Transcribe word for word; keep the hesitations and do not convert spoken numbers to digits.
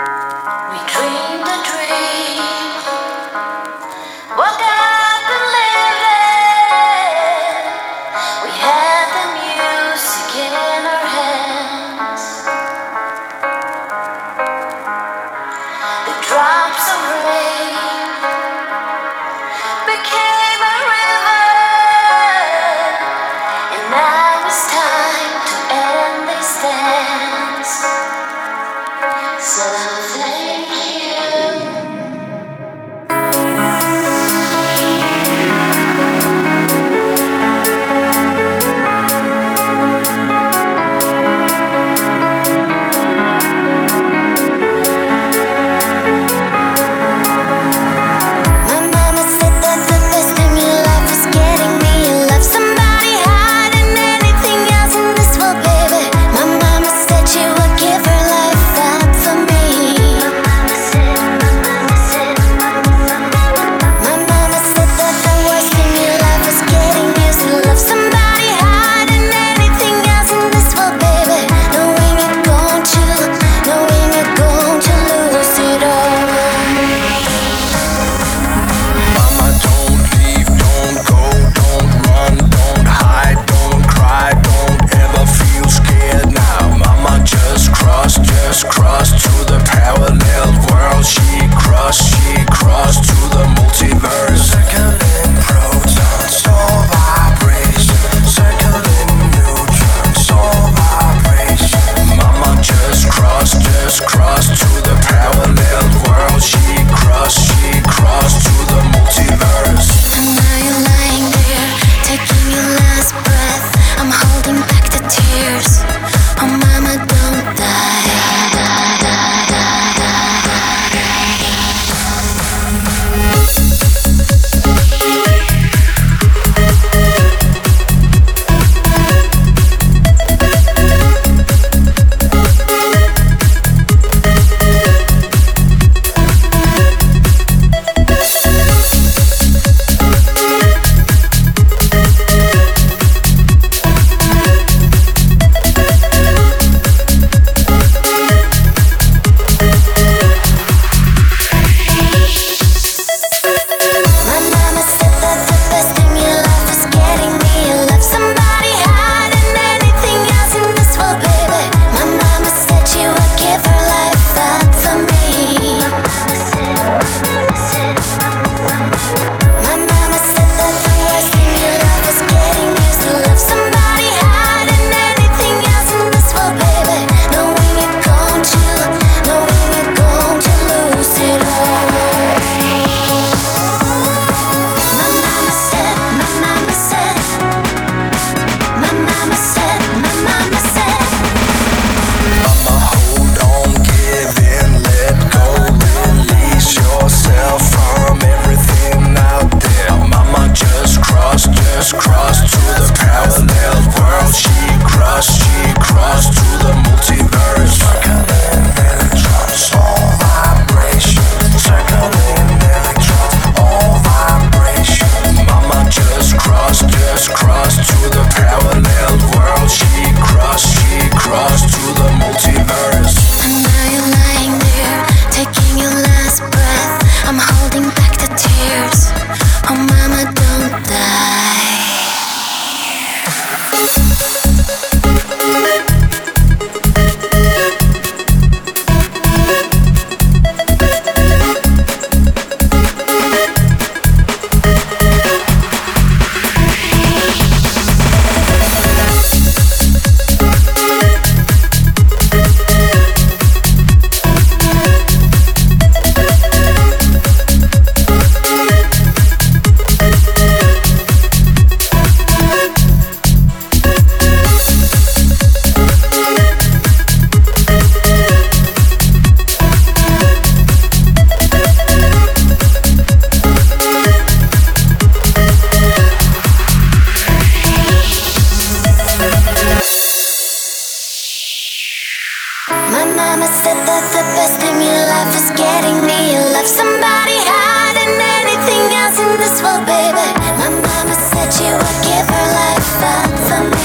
We dreamed a dream, woke up and lived it. We had the music in our hands, the drops of rain became a river, and now it's time to end this dance. So thank you. Mama said that the best thing in life is getting me. You love somebody higher than anything else in this world, baby. My mama said you would give her life up for me.